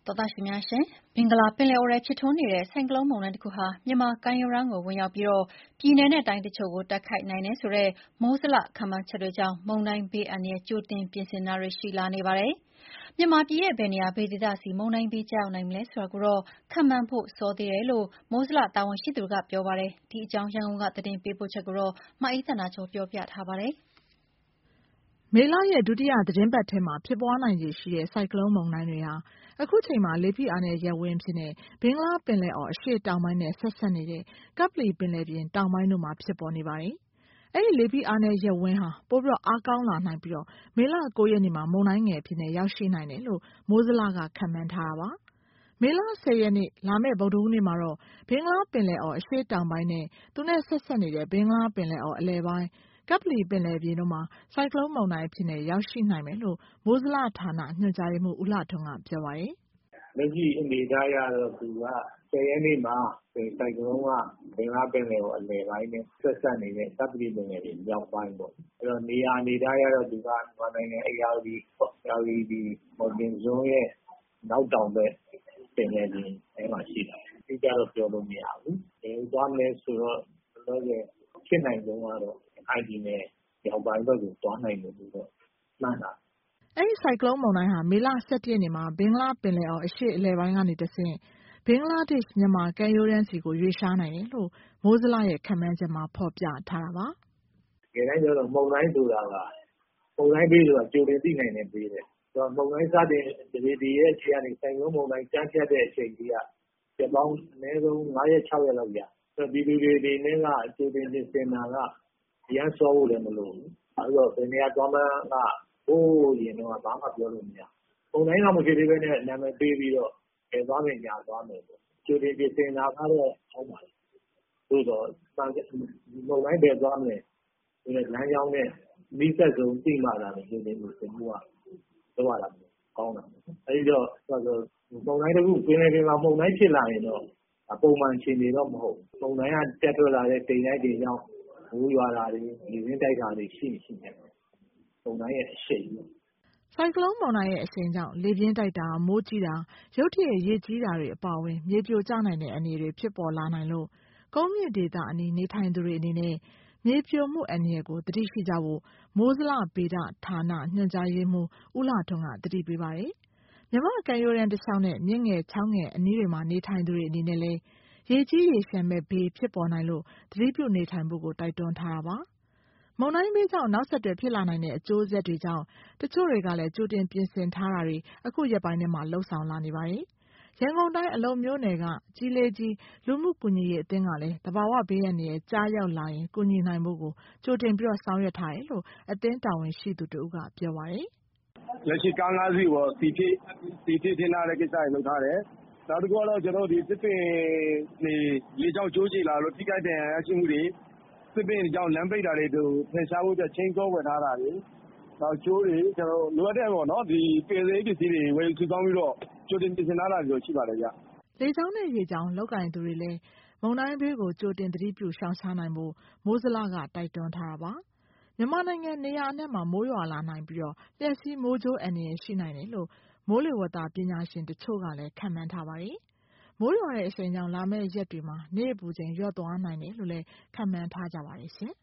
သောတာရှင်များရှင်ဘင်္ဂလားပင်လယ်အော်ထဲဖြစ်ထွန်းနေတဲ့ဆိုင်ကလုန်းမုန်တိုင်းတစ်ခုဟာမြန်မာကမ်းရိုးတန်းကိုဝင်ရောက်ပြီးပြည်နယ်နဲ့တိုင်းတချို့ကိုတိုက်ခိုက်နိုင်တယ်ဆိုတဲ့မိုးဇလခန့်မှန်းချက်တွေကြောင့်မုန်တိုင်းဘေးအန္တရာယ်ကြိုတင်ပြင်ဆင်တာတွေရှိလာနေပါတယ်။မြန်မာပြည်ရဲ့ဘယ်နေရာဘယ်ဒေသစီမုန်တိုင်းဘေးကျရောက်နိုင်မလဲဆိုတာကိုတော့ခန့်မှန်းဖို့စောသေးတယ်လို့မိုးဇလတာဝန်ရှိသူကပြောပါတယ်။ဒီအကြောင်းရန်ကုန်ကသတင်းပေးပို့ချက်ကိုတော့မအေးသန္တာကျော်ပြောပြထားပါတယ်။မေလရဲ့ဒုတိယသီတင်းပတ်ထဲမှာဖြစ်ပွားနိုင်ခြေရှိတဲ့ဆိုင်ကလုန်းမုန်တိုင်းတွေဟာအခုချိန်မှာလေဖိအားနည်းရပ်ဝန်းအဖြစ်နဲ့ဘင်္ဂလားပင်လယ်အော်အရှေ့တောင်ပိုင်းနဲ့ဆက်စပ်နေတဲ့ကပ္ပလီပင်လယ်ပြင်တောင်ပိုင်းတို့မှာဖြစ်ပေါ်နေပါတယ်။အဲဒီလေဖိအားနည်းရပ်ဝန်းဟာပိုပြီးအားကောင်းလာနိုင်ပြီးမေလ 9 ရက်နေ့မှာမုန်တိုင်းငယ်အဖြစ်နဲ့ရောက်ရှိနိုင်တယ်လို့မိုးဇလကခန့်မှန်းထားတာပါ။မေလ 10 ရက်နေ့လာမယ့်ဗုဒ္ဓဟူးနေ့မှာတော့ဘင်္ဂလားပင်လယ်အော်အရှေ့တောင်ပိုင်းနဲ့သူနဲ့ဆက်စပ်နေတဲ့ဘင်္ဂလားပင်လယ်အော်အလယ်ပိုင်းကပ္ပလီပင်လယ်ပြင်တို့မှာဆိုင်ကလုန်းမုန်တိုင်းအဖြစ်နဲ့ရောက်ရှိနိုင်မယ်လို့မိုးဇလဌာနညွှန်ကြားရေးမှူးဦးလှထွန်းကပြောပါတယ်။လက်ရှိအနေအထားအရတော့သူက10 ရက်နေ့မှာဆိုင်ကလုန်းကဘင်္ဂလားပင်လယ်အော်အလယ်ပိုင်းနဲ့ဆက်စပ်နေတဲ့ကပ္ပလီပင်လယ်ပြင်မြောက်ပိုင်းပေါ့။အဲ့တော့နေရာအနေအထားအရတော့သူကမြန်မာနိုင်ငံဧရာဝတီမော်တင်ကျွန်းရဲ့နောက်တောင်ဘက်ပင်လယ်ပြင်အဲမှာရှိတာ။အတိအကျတော့ပြောလို့မရဘူး။ဘယ်လိုသွားမလဲဆိုတော့လောလောဆယ်ဖြစ်နိုင်ဆုံးကတော့ရခိုင်ပြည်နယ်မြောက်ပိုင်းဘက်ကိုသွားနိုင်တယ်လို့တော့မှန်းတာ။အဲဒီဆိုင်ကလုန်းမုန်တိုင်းဟာမေလ 17 ရက်နေ့မှာဘင်္ဂလားပင်လယ်အော်အရှေ့အလယ်ပိုင်းကနေတဆင့်ဘင်္ဂလားဒေ့ရှ်မြန်မာကမ်းရိုးတန်းဆီကိုရွေ့လျားနိုင်တယ်လို့မိုးဇလရဲ့ခန့်မှန်းချက်မှာဖော်ပြထားတာပါ။တကယ်တမ်းပြောတော့မုန်တိုင်းဆိုတာကမုန်တိုင်းဘေးဆိုတာကြိုတင်သိနိုင်တဲ့ဘေးပဲ။မုန်တိုင်းစတင်ဒီရဲ့အခြေအနေဆိုင်ကလုန်းမုန်တိုင်းကြမ်းဖြတ်တဲ့အချိန်ကြီးကရက်ပေါင်းအနည်းဆုံး5 ရက် 6 ရက်လောက်ကြာ။ပြည်သူတွေအနေနဲ့ကကြိုတင်ပြင်ဆင်တာကအရမ်းစောဖို့လည်းမလိုဘူး။အဲ့တော့ဘယ်နေရာသွားမှန်းကဟိုးရင်တော့ဘာမှပြောလို့မရဘူး။မုန်တိုင်းကမဖြစ်သေးဘဲနဲ့နာမည်ပေးပြီးတော့ဘယ်သွားမယ်ညာသွားမယ်ပေါ့။ကြိုတင်ပြင်ဆင်တာကတော့ကောင်းပါလေ။သို့သော်မုန်တိုင်းဘယ်သွားမလဲဆိုတဲ့လမ်းကြောင်းနဲ့နီးစပ်ဆုံးသိမှသာလေကြိုတင်ပြင်ဆင်မှုကလုပ်ရတာကောင်းတာပေါ့။အဲဒီတော့မုန်တိုင်းတစ်ခုပင်လယ်ပြင်မှာမုန်တိုင်းဖြစ်လာရင်တော့ပုံမှန်အခြေအနေတော့မဟုတ်ဘူး။မုန်တိုင်းကတက်ထွက်လာတဲ့တိမ်တိုက်တွေကြောင့်မိုးရွာတာတွေလေပြင်းတိုက်တာတွေရှိနေတယ်။မုန်တိုင်းရဲ့အရှိန်ပေါ့။ဆိုင်ကလုန်းမုန်တိုင်းရဲ့အရှိန်ကြောင့်လေပြင်းတိုက်တာမိုးကြီးတာရုတ်တရက်ရေကြီးတာတွေအပါအဝင်မြေပြိုကျနိုင်တဲ့အနေတွေဖြစ်ပေါ်လာနိုင်လို့ကုန်းမြင့်ဒေသအနီးနေထိုင်သူတွေအနေနဲ့မြေပြိုမှုအန္တရာယ်ကိုသတိရှိကြဖို့မိုးဇလဗေဒဌာနညွှန်ကြားရေးမှူးဦးလှထွန်းကသတိပေးပါတယ်။မြန်မာ့ကမ်းရိုးတန်းတလျှောက်နဲ့မြစ်ငယ်ချောင်းငယ်အနီးတွေမှာနေထိုင်သူတွေအနေနဲ့လည်းရေကြီးရေလျှံမဲ့ဘေးဖြစ်ပေါ်နိုင်လို့သတိပြုနေထိုင်ဖို့ကိုတိုက်တွန်းထားတာပါ။မုန်တိုင်းဘေးကြောင့်နောက်ဆက်တွဲဖြစ်လာနိုင်တဲ့အကျိုးဆက်တွေကြောင့်တချို့တွေကလည်းကြိုတင်ပြင်ဆင်ထားတာတွေအခုရက်ပိုင်းထဲမှာလုပ်ဆောင်လာနေပါတယ်။ရန်ကုန်တိုင်းအလုံမြို့နယ်ကကြီးလေးကြီးလူမှုကူညီရေးအသင်းကလည်းသဘာဝဘေးအန္တရာယ်ကျရောက်လာရင်ကူညီနိုင်ဖို့ကိုကြိုတင်ဆောင်ရွက်ထားတယ်လို့အသင်းတာဝန်ရှိသူတဦးကပြောပါတယ်။လက်ရှိကား၅စီးပေါ့စီဖြစ်ထင်းထားတဲ့ကိစ္စတွေလုပ်ထားတယ်။နောက်တစ်ခုကတော့ကျွန်တော်ဒီစစ်ပင်နေရေကြောင့်ကျိုးချေလာလို့ထိခိုက်ဒဏ်ရာရရှိမှုတွေစစ်ပင်ကြောင့်လမ်းပိတ်တာတွေတို့ဖယ်ရှားဖို့အတွက်ချင်းကောဝယ်ထားတာတွေနောက်ကျိုးတွေကျွန်တော်လိုအပ်တဲ့ပေါ့နော်ဒီပယ်စေးပစ္စည်းတွေဝယ်စုဆောင်းပြီးတော့ကြိုတင်ပြင်ဆင်ထားတာမျိုးရှိပါတယ်ဗျ။လေကြောင်းနဲ့ရေကြောင်းလောက်ကင်သူတွေလည်းမုန်တိုင်းဘေးကိုကြိုတင်သတိပြုရှောင်ရှားနိုင်ဖို့မိုးဇလကတိုက်တွန်းထားတာပါ။မြန်မာနိုင်ငံနေရာအနှံ့မှာမိုးရွာလာနိုင်ပြီးလျှပ်စီးမိုးကြိုးအန္တရာယ်ရှိနိုင်တယ်လို့မိုးလေဝသပညာရှင်တချို့ကလည်းခန့်မှန်းထားပါတယ်။မိုးရွာတဲ့အရှိန်ကြောင့်လာမယ့်ရက်တွေမှာနေ့အပူချိန်လျော့သွားနိုင်တယ်လို့လည်းခန့်မှန်းထားကြပါတယ်ရှင်။